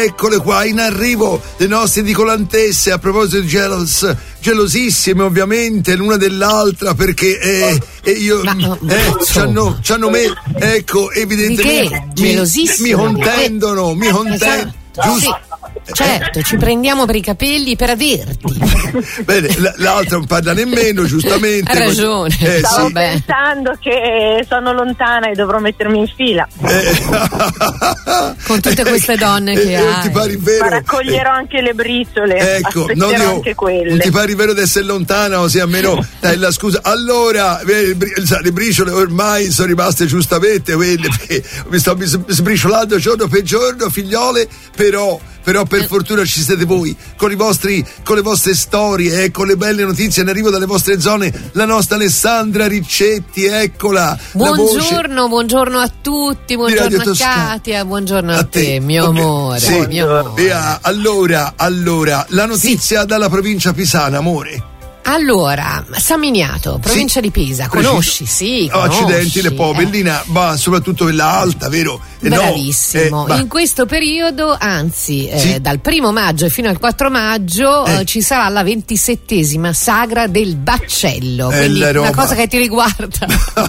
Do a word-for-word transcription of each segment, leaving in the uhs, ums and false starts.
eccole qua in arrivo le nostre edicolantesse. A proposito di jealous, gelosissime ovviamente l'una dell'altra, perché eh, eh, io Ma, no, eh, c'hanno, c'hanno me, ecco, evidentemente di che? mi, Gelosissime? mi contendono, mi contendono. Giusto? Certo, ci prendiamo per i capelli per averti. Bene, l- l'altra non parla nemmeno, giustamente. Ha ragione. Eh, Stavo sì. pensando che sono lontana e dovrò mettermi in fila. Eh. Con tutte queste donne che Eh, hai. ti pari vero? Ma raccoglierò anche le briciole. Ecco, aspetterò non, io, anche quelle. non ti pari vero di essere lontana, o sia almeno dai la scusa. Allora, eh, bri- le briciole ormai sono rimaste giustamente quelle, perché mi sto bis- sbriciolando giorno per giorno, figliole, però però per fortuna ci siete voi con i vostri con le vostre storie e eh, con le belle notizie in arrivo dalle vostre zone. La nostra Alessandra Riccetti, eccola. Buongiorno, buongiorno a tutti, buongiorno a Katia, buongiorno a, a te, te, mio okay. amore, sì. mio amore. Via. Allora, allora, la notizia sì. dalla provincia pisana, amore. Allora, San Miniato, provincia sì, di Pisa, conosci? Sì, conosci. Accidenti, le po' eh. bellina, ma soprattutto quella alta, vero? Eh, Bravissimo. No, eh, in questo periodo, anzi, sì. eh, dal primo maggio fino al quattro maggio eh. Eh, ci sarà la ventisettesima sagra del baccello, eh, quindi una cosa che ti riguarda.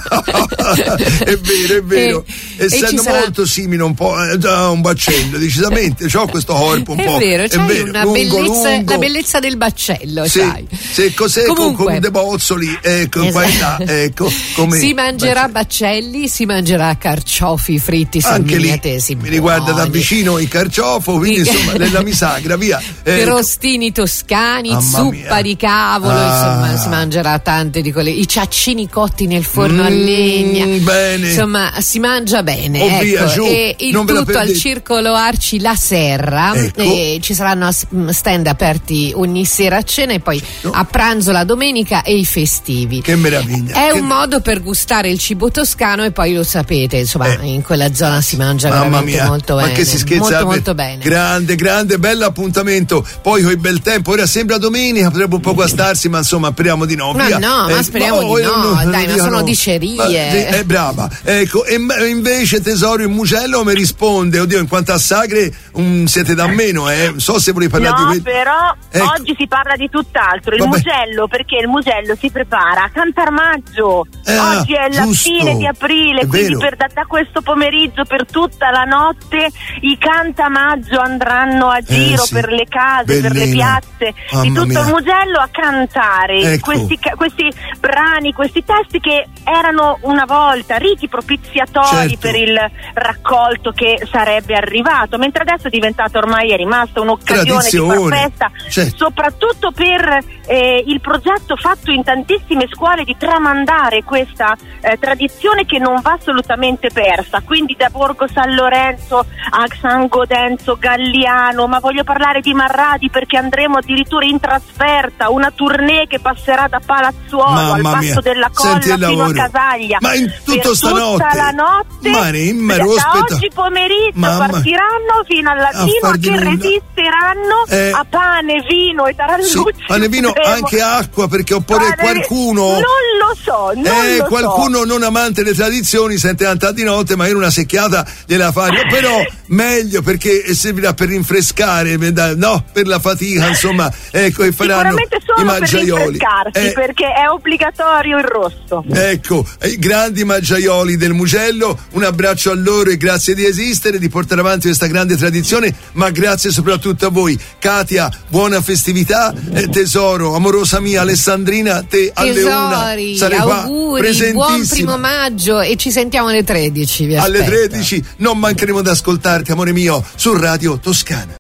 È vero, è vero. E, Essendo e sarà... molto simile un po' a eh, un baccello, decisamente, c'ho questo corpo un è po'. Vero, c'hai è vero, una lungo, bellezza, lungo. la bellezza del baccello, sì, sai. Sì, cos'è Comunque, con, con dei bozzoli, ecco, esatto. qua e là, ecco, come si mangerà baccelli, si mangerà carciofi fritti sanmignatesi. Mi riguarda da vicino il carciofo, quindi insomma nella misagra, via. Eh, crostini toscani, Mamma zuppa mia. di cavolo, ah. insomma si mangerà tante di quelle, i ciaccini cotti nel forno mm, a legna. Bene. Insomma, si mangia bene. Oh, ecco. via, giù. E il Non tutto al Circolo Arci La Serra. Ecco. E ci saranno stand aperti ogni sera a cena e poi no. a pranzo la domenica e i festivi. Che meraviglia. È che... un modo per gustare il cibo toscano, e poi lo sapete, insomma, eh. in quella zona si mangia Mamma veramente mia. molto Ma bene. che si scherza, molto molto bene. Grande, grande, bello appuntamento. Poi con il bel tempo, ora sembra domenica, potrebbe un po' guastarsi, ma insomma speriamo di no. Ma via. no, eh, ma speriamo ma, di no, no, dai, ma via, sono no. dicerie. Ma, è eh, brava. Ecco, e invece tesoro il Mugello mi risponde, oddio, in quanto a sagre um, siete da meno, eh. Non so se volevi parlare no, di quello. però ecco. oggi si parla di tutt'altro. Il Vabbè. Mugello, perché il Mugello si prepara a Cantarmaggio. Eh, oggi è la giusto. fine di aprile, È quindi vero. per, da, da questo pomeriggio per tutta la notte i Cantamaggio andranno a giro eh, sì. per le case, Bellino. per le piazze Mamma di tutto mia. il Mugello a cantare ecco. questi, questi brani, questi testi che erano una volta riti propiziatori certo. per il raccolto che sarebbe arrivato, mentre adesso è diventato, ormai è rimasta un'occasione di far festa, certo. soprattutto per eh, il progetto fatto in tantissime scuole di tramandare questa eh, tradizione che non va assolutamente persa, quindi da Borgo San Lorenzo a San Godenzo, Galliano, ma voglio parlare di Marradi perché andremo addirittura in trasferta, una tournée che passerà da Palazzuolo Mamma al Passo mia. della Colla fino a Casaglia, ma in tutto per stanotte tutta la notte, ma ne, ma da rospeta. oggi pomeriggio Mamma. partiranno fino alla A fino far a di che nulla. resisteranno Eh. a pane, vino e tarallucci. Sì, pane, vino, Vedremo. anche acqua, perché oppure Pane, qualcuno non lo so, non eh, lo qualcuno so. non amante delle tradizioni sente tanta di notte, magari una secchiata gliela fa, però meglio, perché servirà per rinfrescare, no, per la fatica, insomma, ecco, e faranno sicuramente i solo per mangiaioli. rinfrescarsi, Eh, perché è obbligatorio il rosso. Ecco, i grandi mangiaioli del Mugello, un abbraccio a loro e grazie di esistere, di portare avanti questa grande tradizione, ma grazie soprattutto a voi. Katia, buona festività, eh, tesoro, amorosa mia Alessandrina, te alle Tesori, una sarai qua auguri, presentissima. buon primo maggio e ci sentiamo alle tredici, vi alle aspetto. tredici non mancheremo ad ascoltarti, amore mio, su Radio Toscana.